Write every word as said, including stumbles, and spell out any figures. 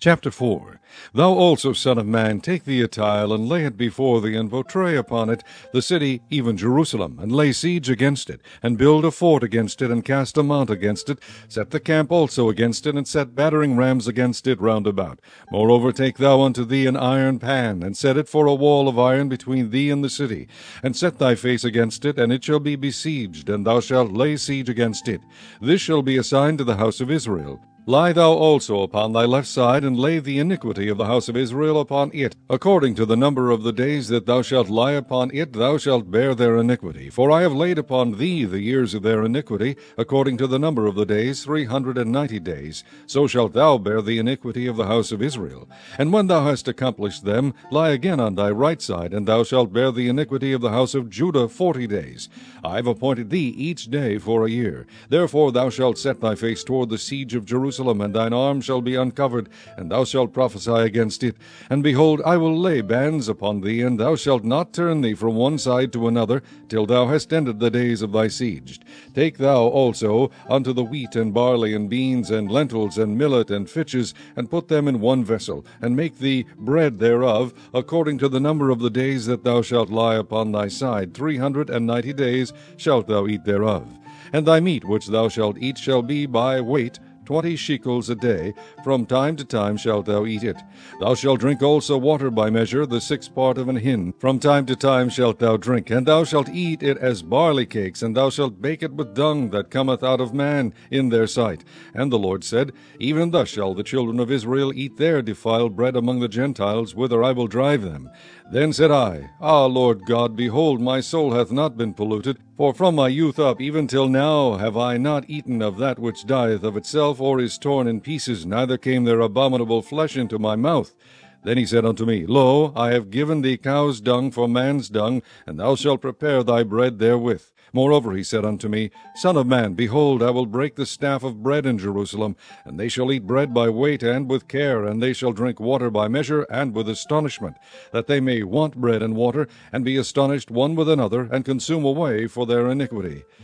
Chapter four. Thou also, son of man, take thee a tile, and lay it before thee, and portray upon it the city, even Jerusalem, and lay siege against it, and build a fort against it, and cast a mount against it, set the camp also against it, and set battering rams against it round about. Moreover, take thou unto thee an iron pan, and set it for a wall of iron between thee and the city, and set thy face against it, and it shall be besieged, and thou shalt lay siege against it. This shall be a sign to the house of Israel. Lie thou also upon thy left side, and lay the iniquity of the house of Israel upon it. According to the number of the days that thou shalt lie upon it, thou shalt bear their iniquity. For I have laid upon thee the years of their iniquity, according to the number of the days, three hundred and ninety days. So shalt thou bear the iniquity of the house of Israel. And when thou hast accomplished them, lie again on thy right side, and thou shalt bear the iniquity of the house of Judah forty days. I have appointed thee each day for a year. Therefore thou shalt set thy face toward the siege of Jerusalem, and thine arm shall be uncovered, and thou shalt prophesy against it. And behold, I will lay bands upon thee, and thou shalt not turn thee from one side to another, till thou hast ended the days of thy siege. Take thou also unto the wheat and barley and beans and lentils and millet and fitches, and put them in one vessel, and make thee bread thereof, according to the number of the days that thou shalt lie upon thy side. Three hundred and ninety days shalt thou eat thereof. And thy meat which thou shalt eat shall be by weight, twenty shekels a day. From time to time shalt thou eat it. Thou shalt drink also water by measure, the sixth part of an hin. From time to time shalt thou drink, and thou shalt eat it as barley cakes, and thou shalt bake it with dung that cometh out of man in their sight. And the Lord said, Even thus shall the children of Israel eat their defiled bread among the Gentiles, whither I will drive them. Then said I, Ah, Lord God, behold, my soul hath not been polluted, for from my youth up even till now have I not eaten of that which dieth of itself, or is torn in pieces, neither came there abominable flesh into my mouth. Then he said unto me, Lo, I have given thee cow's dung for man's dung, and thou shalt prepare thy bread therewith. Moreover he said unto me, Son of man, behold, I will break the staff of bread in Jerusalem, and they shall eat bread by weight and with care, and they shall drink water by measure and with astonishment, that they may want bread and water, and be astonished one with another, and consume away for their iniquity.